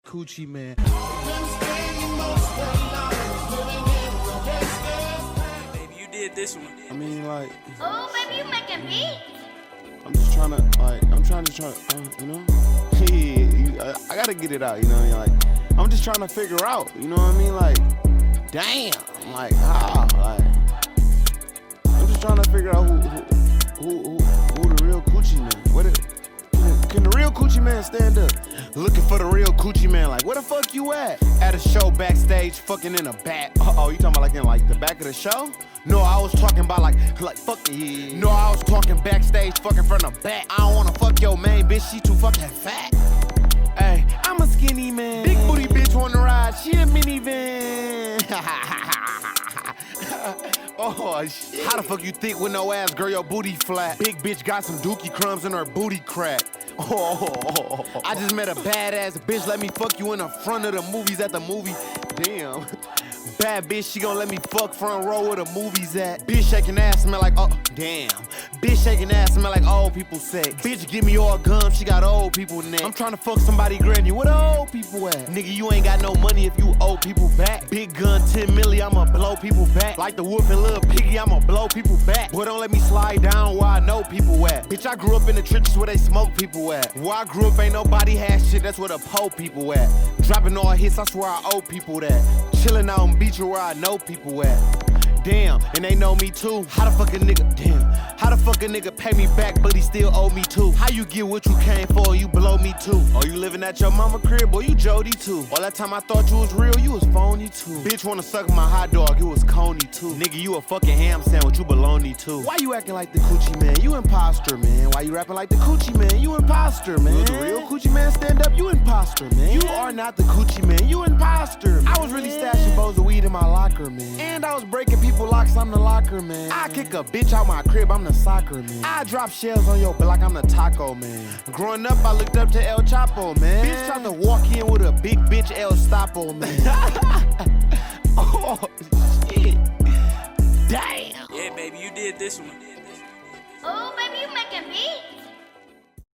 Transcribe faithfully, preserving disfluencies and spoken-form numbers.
Coochie Man. Baby, you did this one. I mean, like, Oh, baby, you making beats. I'm just trying to, like, I'm trying to try, uh, you know? Yeah, you, I, I gotta get it out, you know what I mean? Like, I'm just trying to figure out, you know what I mean? Like, damn, like, how? Like, I'm just trying to figure out who, who, who, who, who the real Coochie Man. What it, can, can the real Coochie Man stand up? Looking for the real Coochie Man, like, where the fuck you at? At a show backstage, fucking in a back. Uh-oh, you talking about like in like the back of the show? No, I was talking about like, like fucking, yeah. No, I was talking backstage, fucking from the back. I don't wanna fuck your main bitch, she too fucking fat. Hey, I'm a skinny man. Big booty bitch wanna ride, she a minivan. Oh shit. How the fuck you think with no ass, girl, your booty flat? Big bitch got some dookie crumbs in her booty crack. Oh, I just met a badass bitch, let me fuck you in the front of the movies at the movie. Damn. Bad bitch, she gon' let me fuck front row where the movies at. Bitch shaking ass smell like, oh, damn. Bitch shaking ass smell like old people sex. Bitch give me all gum, she got old people neck. I'm trying to fuck somebody granny, where the old people at? Nigga, you ain't got no money if you owe people back. Big gun, ten milli, I'ma blow people back. Like the wolf and Lil Piggy, I'ma blow people back. Boy, don't let me slide down where I know people at. Bitch, I grew up in the trenches where they smoke people at. Where I grew up ain't nobody had shit, that's where the po people at. Dropping all hits, I swear I owe people that. Chillin' out on beach where I know people at. Damn, and they know me too. How the fuck a nigga, damn. How the fuck a nigga pay me back, but he still owe me too? How you get what you came for, you blow me too? Or you living at your mama crib, boy, you Jody too. All that time I thought you was real, you was phony too. Bitch wanna suck my hot dog, you was coney too. Nigga, you a fucking ham sandwich, you baloney too. Why you acting like the Coochie Man? You imposter, man. Why you rapping like the Coochie Man? You imposter, man. You the real Coochie Man, stand up, you imposter, man. You are not the Coochie Man, you imposter, man. I was really stashing bowls of weed in my locker, man. And I was breaking people locks, I'm the locker, man. I kick a bitch out my crib, I'm the soccer, man. I drop shells on your butt like I'm the taco, man. Growing up, I looked up to El Chapo, man. Bitch tried to walk in with a big bitch El Stapo, man. Oh, shit. Damn. Yeah, baby, you did this one. Oh, baby, you making beats.